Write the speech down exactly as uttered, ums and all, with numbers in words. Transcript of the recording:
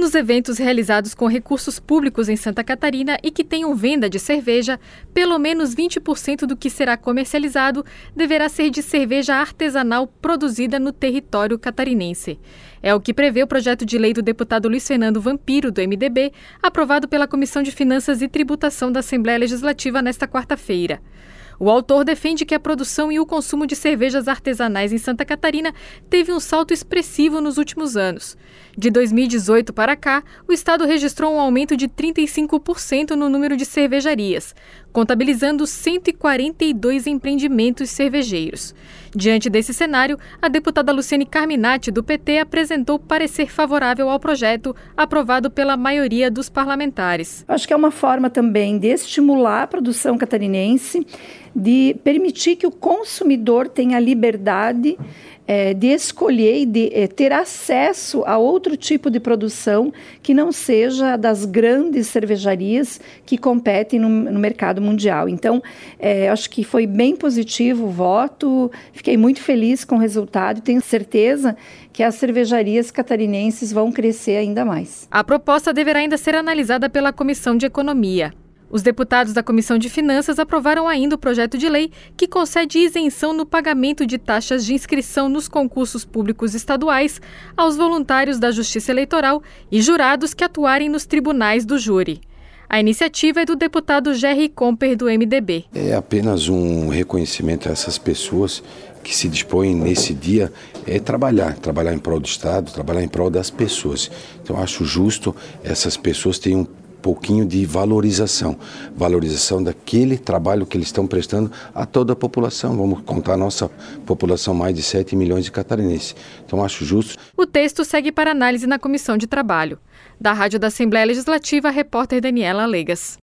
Nos eventos realizados com recursos públicos em Santa Catarina e que tenham venda de cerveja, pelo menos vinte por cento do que será comercializado deverá ser de cerveja artesanal produzida no território catarinense. É o que prevê o projeto de lei do deputado Luiz Fernando Vampiro, do M D B, aprovado pela Comissão de Finanças e Tributação da Assembleia Legislativa nesta quarta-feira. O autor defende que a produção e o consumo de cervejas artesanais em Santa Catarina teve um salto expressivo nos últimos anos. De dois mil e dezoito para cá, o estado registrou um aumento de trinta e cinco por cento no número de cervejarias, contabilizando cento e quarenta e dois empreendimentos cervejeiros. Diante desse cenário, a deputada Luciane Carminati, do P T, apresentou parecer favorável ao projeto, aprovado pela maioria dos parlamentares. Acho que é uma forma também de estimular a produção catarinense, de permitir que o consumidor tenha liberdade é, de escolher e de é, ter acesso a outro tipo de produção que não seja das grandes cervejarias que competem no, no mercado mundial. Então, é, acho que foi bem positivo o voto, fiquei muito feliz com o resultado e tenho certeza que as cervejarias catarinenses vão crescer ainda mais. A proposta deverá ainda ser analisada pela Comissão de Economia. Os deputados da Comissão de Finanças aprovaram ainda o projeto de lei que concede isenção no pagamento de taxas de inscrição nos concursos públicos estaduais aos voluntários da Justiça Eleitoral e jurados que atuarem nos tribunais do júri. A iniciativa é do deputado Gerry Comper, do M D B. É apenas um reconhecimento a essas pessoas que se dispõem nesse dia é trabalhar, trabalhar em prol do Estado, trabalhar em prol das pessoas. Então, acho justo essas pessoas terem um pouquinho de valorização, valorização daquele trabalho que eles estão prestando a toda a população. Vamos contar a nossa população, mais de sete milhões de catarinenses. Então, acho justo. O texto segue para análise na Comissão de Trabalho. Da Rádio da Assembleia Legislativa, a repórter Daniela Legas.